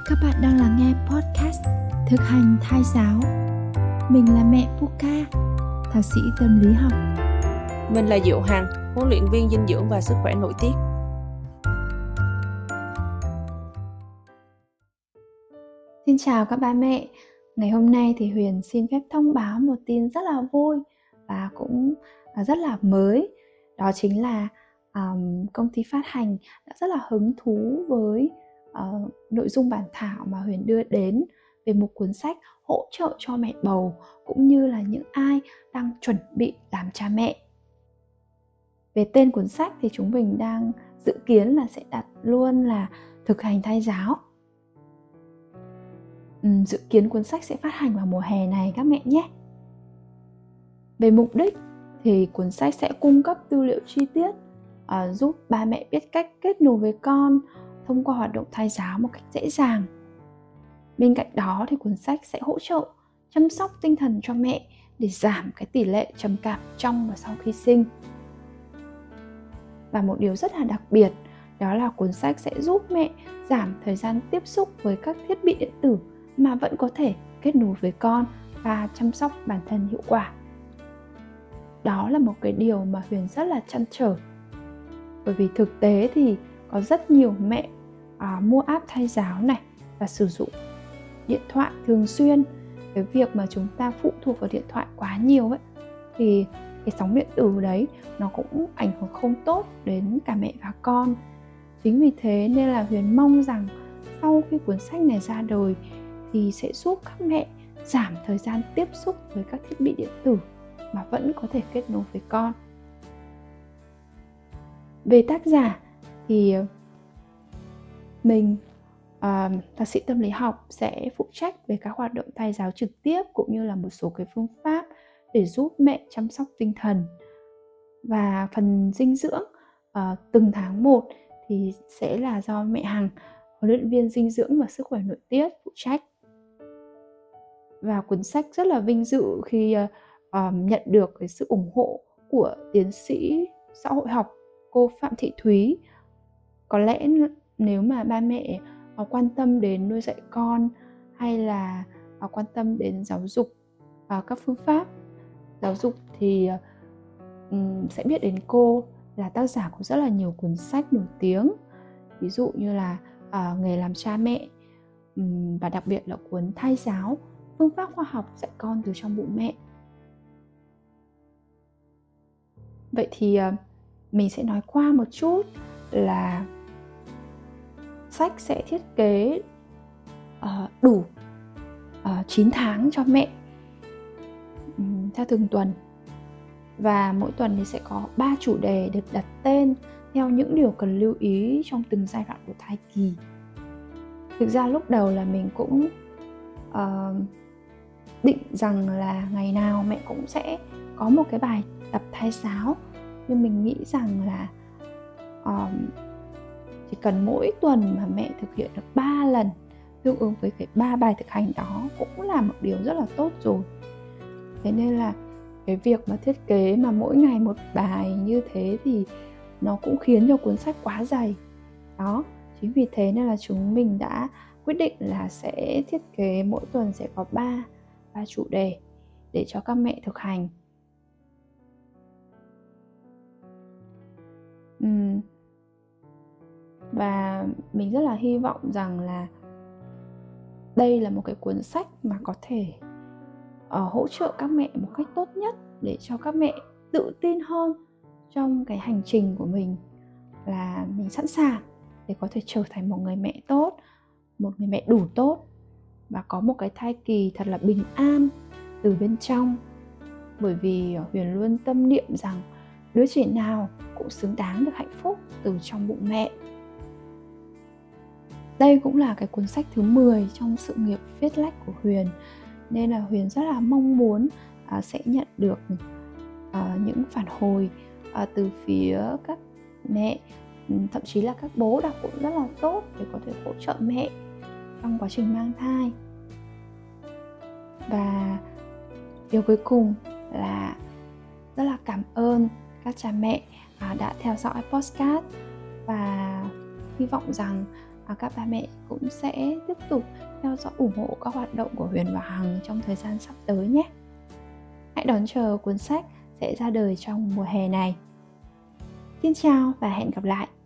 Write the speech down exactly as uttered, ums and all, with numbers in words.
Các bạn đang lắng nghe podcast Thực hành thai giáo. Mình là mẹ Puka, thạc sĩ tâm lý học. Mình là Diệu Hằng, huấn luyện viên dinh dưỡng và sức khỏe nội tiết. Xin chào các ba mẹ. Ngày hôm nay thì Huyền xin phép thông báo một tin rất là vui và cũng rất là mới. Đó chính là um, công ty phát hành đã rất là hứng thú với uh, nội dung bản thảo mà Huyền đưa đến về một cuốn sách hỗ trợ cho mẹ bầu cũng như là những ai đang chuẩn bị làm cha mẹ. Về tên cuốn sách thì chúng mình đang dự kiến là sẽ đặt luôn là Thực hành thai giáo. Uhm, dự kiến cuốn sách sẽ phát hành vào mùa hè này các mẹ nhé. Về mục đích thì cuốn sách sẽ cung cấp tư liệu chi tiết uh, giúp ba mẹ biết cách kết nối với con thông qua hoạt động thai giáo một cách dễ dàng. Bên cạnh đó thì cuốn sách sẽ hỗ trợ chăm sóc tinh thần cho mẹ để giảm cái tỷ lệ trầm cảm trong và sau khi sinh. Và một điều rất là đặc biệt đó là cuốn sách sẽ giúp mẹ giảm thời gian tiếp xúc với các thiết bị điện tử mà vẫn có thể kết nối với con và chăm sóc bản thân hiệu quả. Đó là một cái điều mà Huyền rất là trăn trở. Bởi vì thực tế thì có rất nhiều mẹ à, mua app thai giáo này và sử dụng điện thoại thường xuyên. Cái việc mà chúng ta phụ thuộc vào điện thoại quá nhiều ấy, thì cái sóng điện tử đấy nó cũng ảnh hưởng không tốt đến cả mẹ và con. Chính vì thế nên là Huyền mong rằng sau khi cuốn sách này ra đời thì sẽ giúp các mẹ giảm thời gian tiếp xúc với các thiết bị điện tử mà vẫn có thể kết nối với con. Về tác giả thì mình, uh, thạc sĩ tâm lý học sẽ phụ trách về các hoạt động thai giáo trực tiếp cũng như là một số cái phương pháp để giúp mẹ chăm sóc tinh thần. Và phần dinh dưỡng uh, từng tháng một thì sẽ là do mẹ Hằng, huấn luyện viên dinh dưỡng và sức khỏe nội tiết phụ trách. Và cuốn sách rất là vinh dự khi uh, um, nhận được cái sự ủng hộ của tiến sĩ xã hội học cô Phạm Thị Thúy. Có lẽ nếu mà ba mẹ uh, quan tâm đến nuôi dạy con hay là uh, quan tâm đến giáo dục, uh, các phương pháp giáo dục thì uh, um, sẽ biết đến cô là tác giả của rất là nhiều cuốn sách nổi tiếng. Ví dụ như là uh, Nghề làm cha mẹ um, và đặc biệt là cuốn Thai giáo, phương pháp khoa học dạy con từ trong bụng mẹ. Vậy thì uh, mình sẽ nói qua một chút là sách sẽ thiết kế uh, đủ uh, chín tháng cho mẹ um, theo từng tuần. Và mỗi tuần thì sẽ có ba chủ đề được đặt tên theo những điều cần lưu ý trong từng giai đoạn của thai kỳ. Thực ra lúc đầu là mình cũng uh, định rằng là ngày nào mẹ cũng sẽ có một cái bài tập thai giáo. Nhưng mình nghĩ rằng là uh, chỉ cần mỗi tuần mà mẹ thực hiện được ba lần tương ứng với cái ba bài thực hành đó cũng là một điều rất là tốt rồi. Thế nên là cái việc mà thiết kế mà mỗi ngày một bài như thế thì nó cũng khiến cho cuốn sách quá dày. Đó, chính vì thế nên là chúng mình đã quyết định là sẽ thiết kế mỗi tuần sẽ có ba ba chủ đề để cho các mẹ thực hành. Uhm. Và mình rất là hy vọng rằng là đây là một cái cuốn sách mà có thể uh, hỗ trợ các mẹ một cách tốt nhất để cho các mẹ tự tin hơn trong cái hành trình của mình, là mình sẵn sàng để có thể trở thành một người mẹ tốt, một người mẹ đủ tốt và có một cái thai kỳ thật là bình an từ bên trong. Bởi vì Huyền luôn tâm niệm rằng đứa trẻ nào cũng xứng đáng được hạnh phúc từ trong bụng mẹ. Đây cũng là cái cuốn sách thứ mười trong sự nghiệp viết lách của Huyền, nên là Huyền rất là mong muốn uh, sẽ nhận được uh, những phản hồi uh, từ phía các mẹ, thậm chí là các bố đọc cũng rất là tốt để có thể hỗ trợ mẹ trong quá trình mang thai. Và điều cuối cùng là rất là cảm ơn các cha mẹ đã theo dõi podcast và hy vọng rằng và các ba mẹ cũng sẽ tiếp tục theo dõi ủng hộ các hoạt động của Huyền và Hằng trong thời gian sắp tới nhé. Hãy đón chờ cuốn sách sẽ ra đời trong mùa hè này. Xin chào và hẹn gặp lại!